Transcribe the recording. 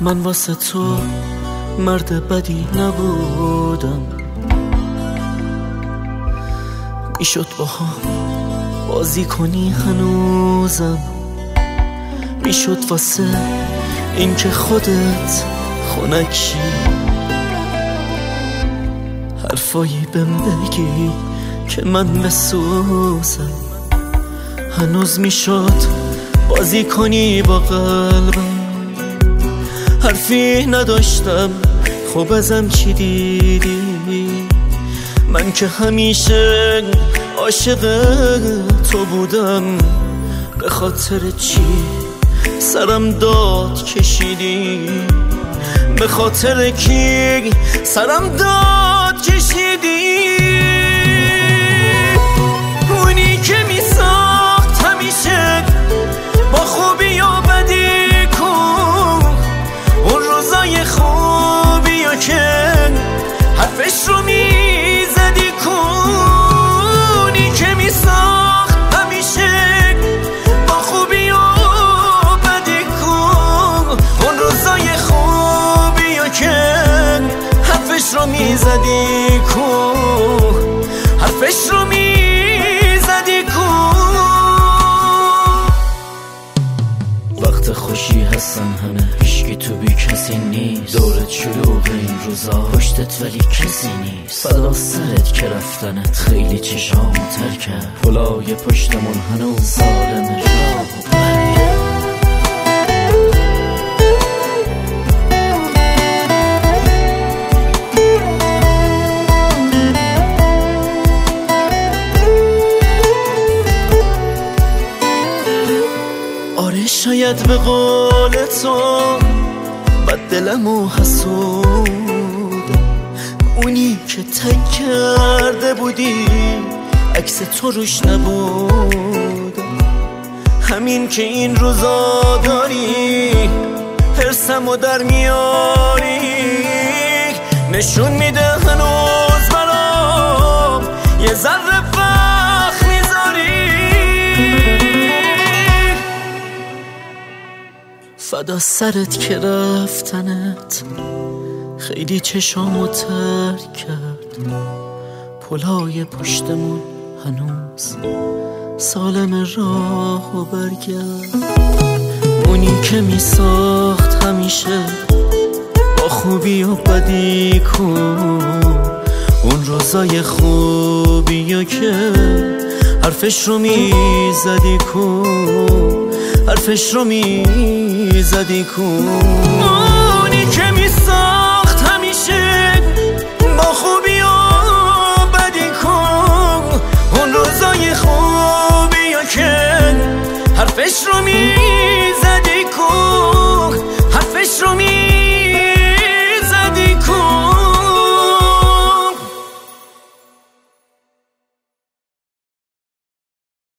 من واسه تو مرد بدی نبودم، میشد با هم بازی کنی هنوزم، میشد واسه این که خودت خنکی حرفایی بهم بگی که من بسوزم، هنوز میشد بازی کنی با قلبم، حرفی نداشتم خب ازم چی دیدی؟ من که همیشه عاشق تو بودم، به خاطر چی سرم داد کشیدی؟ به خاطر کی سرم داد کشیدی؟ اونی که میساخت همیشه با خوبی و بدی کن، اون روزای خوبی و که حرفش رو میزدی کن، اونی که میساخت همیشه با خوبی و بدی کن، اون روزای خوبی و که حرفش رو میزدی کن، حرفش رو میزدی کن. وقت خوشی هستن همه، هیچکی تو بی کسی نیست، دورت شلوغ این روزا پشتت ولی کسی نیست، فدا سرت که رفتنت خیلی چشامو تر کرد، پلای پشتمون هنوز سالم راه و برگرد. آره شاید به قول تو بد دلم و حسودم، اونی که تک کرده بودی عکس تو روش نبودم، همین که این روزا داری حرسمو در میاری، نشون میده هنوز برام یه ذره وقت میذاری، فدا سرت که رفتنت خیلی چشامو تر کرد، پلای پشتمون هنوز سالم راه و برگرد. اونی که میساخت همیشه با خوبی و بدی کن، اون روزای خوبی و که حرفش رو میزدی کن، حرفش رو میزدی کن. اونی که میساخت همیشه با خوبی و بدی کن، اون روزای خوبی و که حرفش رو میزدی